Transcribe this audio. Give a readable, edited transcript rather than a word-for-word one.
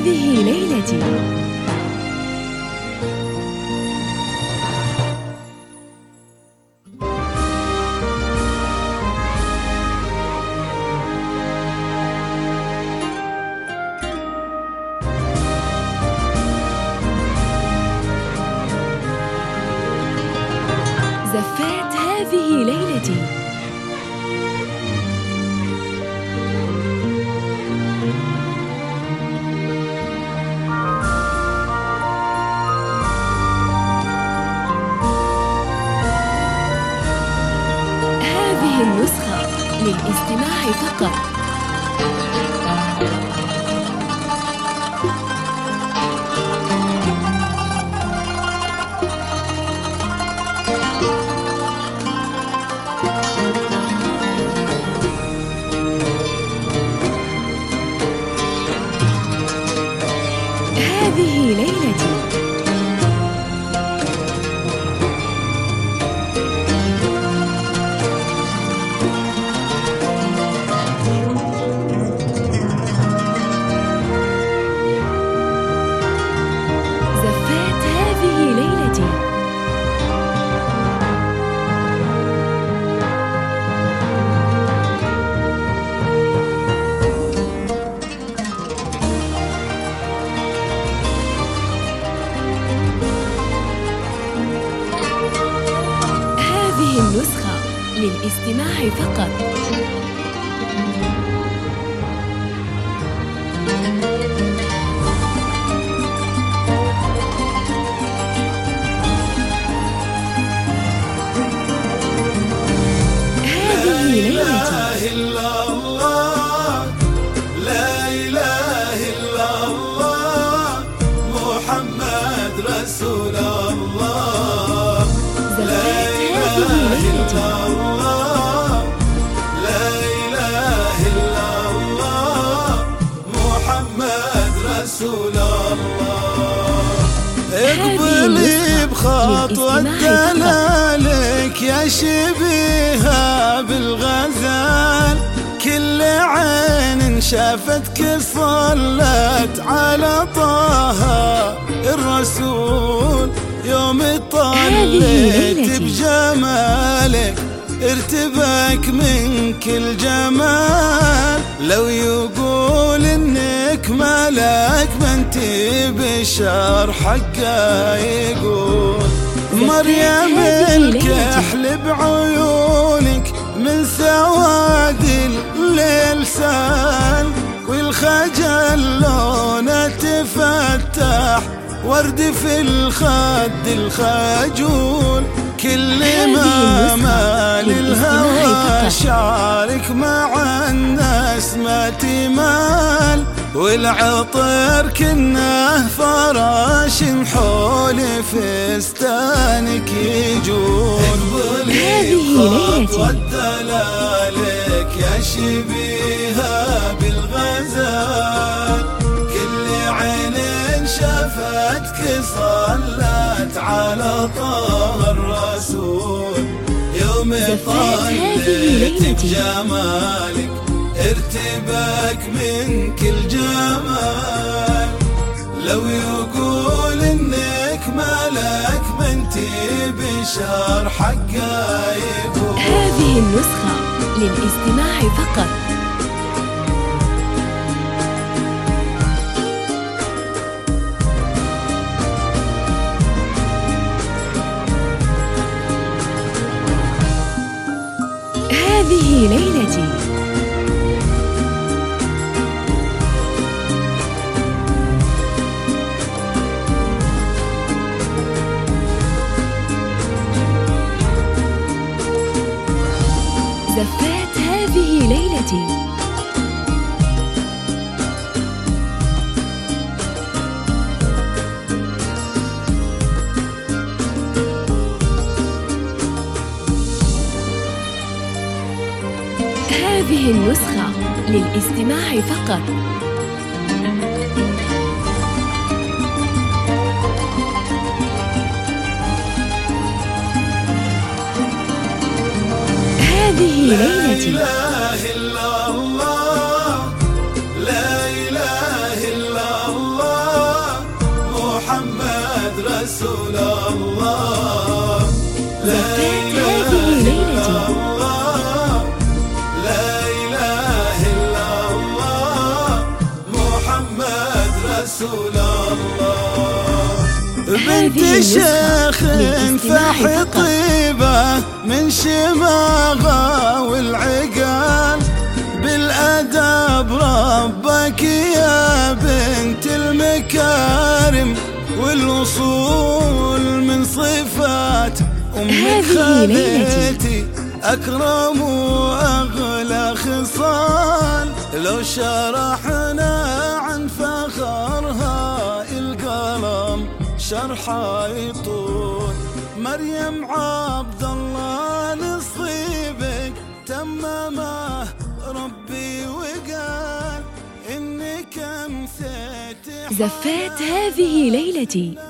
هذه ليلتي. زفات هذه ليلتي. هذه النسخة للاستماع فقط. هذه ليلتي. زفات هذه ليلتي. هذه النسخة للاستماع فقط. هذه ليلتي. لا إله إلا الله محمد رسول الله. زفات هذه ليلتي. لا إله إلا الله محمد رسول الله. اقبلي بخطوة دلالك يا شبيهة بالغزال. كل عين شافتك صلت على طه الرسول. يوم طليت بجمالك ارتبك منك الجمال. لو يقول انك ملك ما انتي بشر حقه يقول. مريم الكحل بعيونك من سواد الليل سال. والخجل لونه تفتح ورد في الخد الخجول. كل ما مال الهوى شعرك مع الناس ما تمال. والعطر كنه فراش حول فستانك يجول. اقبلي بخطوة دلالك يا شبيهة بالغزال. كل عين شافتك صلت على طه الرسول. يوم طليت بجمالك ارتبك منك الجمال. لو يقول انك ملك ما انتي بشر حقه يقول. هذه النسخة للاستماع فقط. هذه ليلتي. زفات هذه ليلتي. هذه النسخة للاستماع فقط. هذه ليلتي. لا إله إلا الله. لا إله إلا الله رسول الله. زفات هذه ليلتي. لا إله إلا الله محمد رسول الله. بنت شيخ فحي طيبة من شماغة والعقال، بالأدب ربك يا بنت المكارم، والوصول من صفات أمك خالتي أكرم وأغلى خصال. لو شرحنا عن فخرها القلم شرحها يطول. مريم عبد الله نصيبك تممه ربي وقال إنك أمسيت. زفات هذه ليلتي.